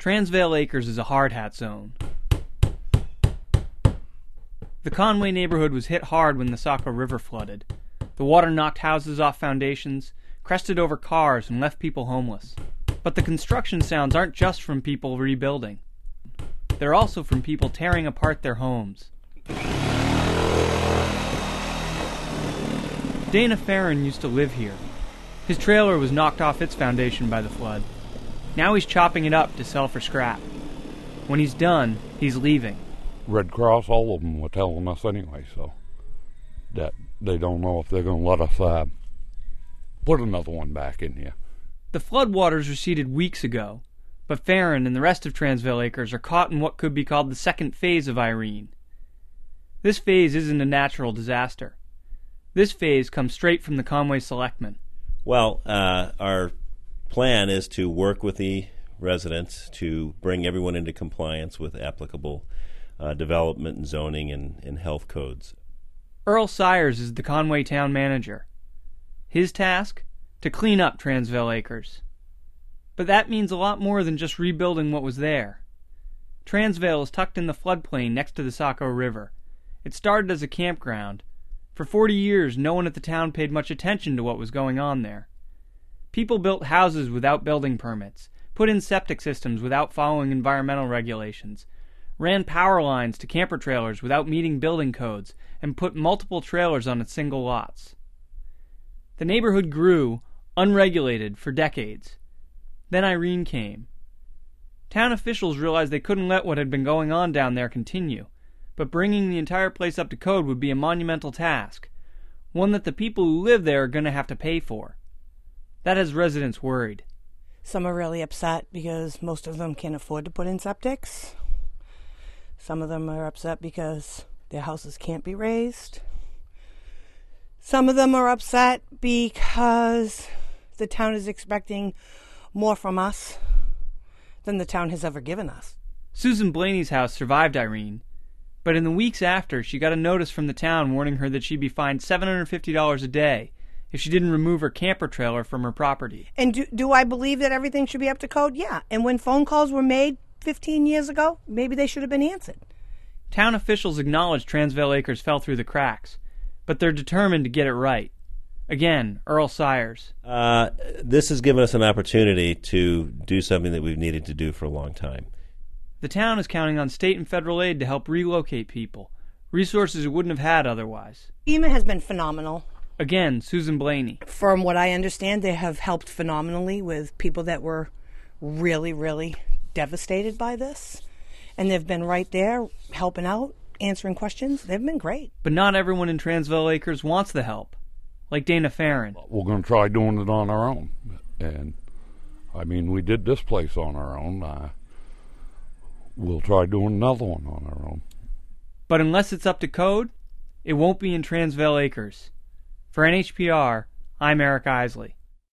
Transvail Acres is a hardhat zone. The Conway neighborhood was hit hard when the Saco River flooded. The water knocked houses off foundations, crested over cars, and left people homeless. But the construction sounds aren't just from people rebuilding. They're also from people tearing apart their homes. Dana Farron used to live here. His trailer was knocked off its foundation by the flood. Now he's chopping it up to sell for scrap. When he's done, he's leaving. Red Cross, all of them were telling us anyway, so that they don't know if they're going to let us put another one back in here. The floodwaters receded weeks ago, but Farron and the rest of Transvail Acres are caught in what could be called the second phase of Irene. This phase isn't a natural disaster. This phase comes straight from the Conway Selectmen. Well, our plan is to work with the residents to bring everyone into compliance with applicable development and zoning and health codes. Earl Sires is the Conway town manager. His task? To clean up Transvail Acres. But that means a lot more than just rebuilding what was there. Transvail is tucked in the floodplain next to the Saco River. It started as a campground. For 40 years, no one at the town paid much attention to what was going on there. People built houses without building permits, put in septic systems without following environmental regulations, ran power lines to camper trailers without meeting building codes, and put multiple trailers on its single lots. The neighborhood grew, unregulated, for decades. Then Irene came. Town officials realized they couldn't let what had been going on down there continue, but bringing the entire place up to code would be a monumental task, one that the people who live there are going to have to pay for. That has residents worried. Some are really upset because most of them can't afford to put in septics. Some of them are upset because their houses can't be raised. Some of them are upset because the town is expecting more from us than the town has ever given us. Susan Blaney's house survived Irene, but in the weeks after, she got a notice from the town warning her that she'd be fined $750 a day if she didn't remove her camper trailer from her property. And do I believe that everything should be up to code? Yeah. And when phone calls were made 15 years ago, maybe they should have been answered. Town officials acknowledge Transvail Acres fell through the cracks, but they're determined to get it right. Again, Earl Sires. This has given us an opportunity to do something that we've needed to do for a long time. The town is counting on state and federal aid to help relocate people, resources it wouldn't have had otherwise. FEMA has been phenomenal. Again, Susan Blaney. From what I understand, they have helped phenomenally with people that were really, really devastated by this. And they've been right there helping out, answering questions. They've been great. But not everyone in Transvail Acres wants the help. Like Dana Farron. We're going to try doing it on our own. And, I mean, we did this place on our own. We'll try doing another one on our own. But unless it's up to code, it won't be in Transvail Acres. For NHPR, I'm Eric Isley.